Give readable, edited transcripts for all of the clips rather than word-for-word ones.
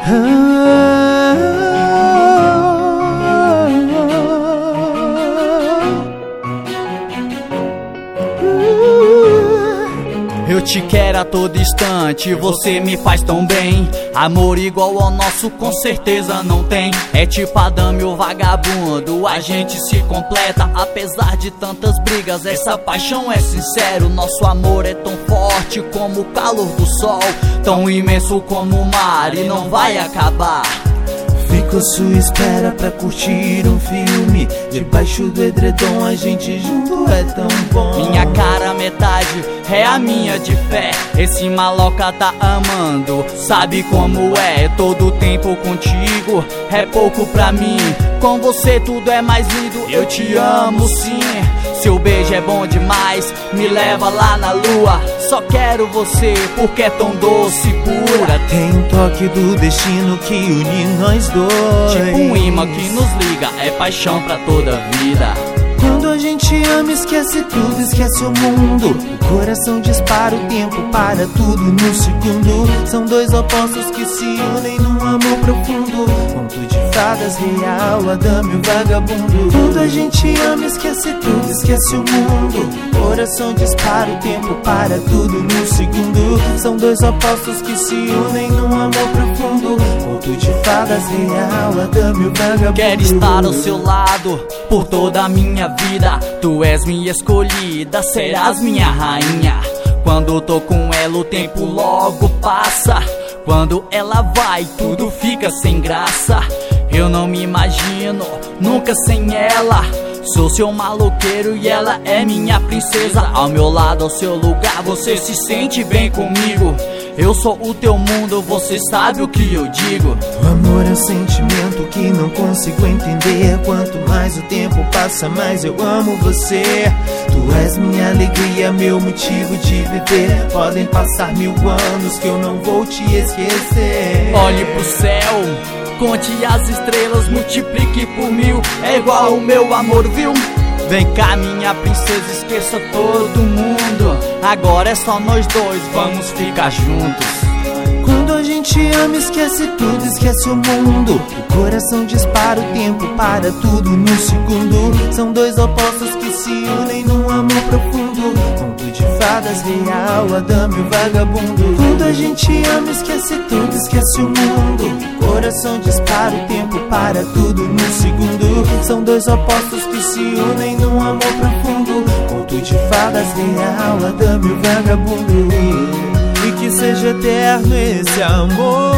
Eu te quero a todo instante, você me faz tão bem. Amor igual ao nosso com certeza não tem. É tipo Adão e o vagabundo, a gente se completa. Apesar de tantas brigas, essa paixão é sincero. Nosso amor é tão forte como o calor do sol, tão imenso como o mar e não vai acabar. Fico à sua espera pra curtir um filme. Debaixo do edredom a gente junto é tão bom. Minha cara metade é a minha de fé. Esse maloca tá amando, sabe como é. Todo tempo contigo é pouco pra mim. Com você tudo é mais lindo, eu te amo sim. Seu beijo é bom demais, me leva lá na lua. Só quero você porque é tão doce e pura. Tem um toque do destino que une nós dois. Tipo um imã que nos liga, é paixão pra toda a vida. Quando a gente ama, esquece tudo, esquece o mundo. O coração dispara, o tempo para tudo num segundo. São dois opostos que se unem num amor profundo. Conto de fadas real, Adão e o vagabundo. Quando a gente ama, esquece tudo, esquece o mundo. O coração dispara, o tempo para tudo num segundo. São dois opostos que se unem num amor profundo. Conto de fadas real, Adão e o vagabundo. Quero estar ao seu lado por toda a minha vida. Tu és minha escolhida, serás minha rainha. Quando tô com ela o tempo logo passa. Quando ela vai tudo fica sem graça. Eu não me imagino nunca sem ela. Sou seu maloqueiro e ela é minha princesa. Ao meu lado, ao seu lugar, você se sente bem comigo. Eu sou o teu mundo, você sabe o que eu digo. O amor é um sentimento que não consigo entender. Quanto mais o tempo passa, mais eu amo você. Tu és minha alegria, meu motivo de viver. Podem passar 1000 anos que eu não vou te esquecer. Olhe pro céu, conte as estrelas, multiplique por 1000. É igual o meu amor, viu? Vem cá minha princesa, esqueça todo mundo. Agora é só nós dois, vamos ficar juntos. Quando a gente ama, esquece tudo, esquece o mundo. O coração dispara, o tempo para tudo num segundo. São dois opostos que se unem num amor profundo. Conto de fadas real, Adão e o vagabundo. Quando a gente ama, esquece tudo, esquece o mundo. O coração dispara, o tempo para tudo num segundo. São dois opostos que se unem num amor profundo. Conto de fadas real, Adão e o vagabundo. E que seja eterno esse amor.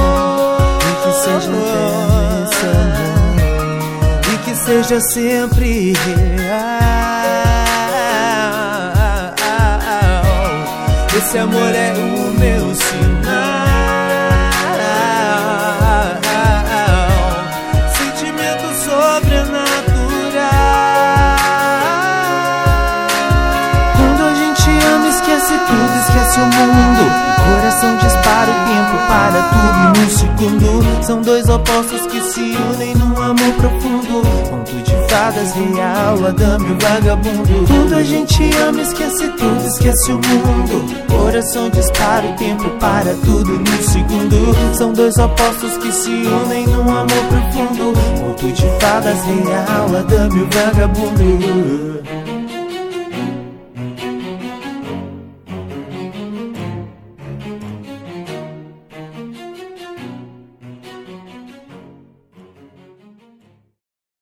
E que seja eterno esse amor. E que seja sempre real. Esse amor é o meu sinal. Sentimento sobrenatural. Quando a gente ama, esquece tudo, esquece o mundo. O coração dispara, o tempo para tudo num segundo. São dois opostos que se unem num amor profundo. Conto de fadas real, Adão e o vagabundo. Quando a gente ama, esquece tudo, esquece o mundo. O coração dispara, o tempo para tudo num segundo. São dois opostos que se unem num amor profundo. Conto de fadas real, Adão e o vagabundo.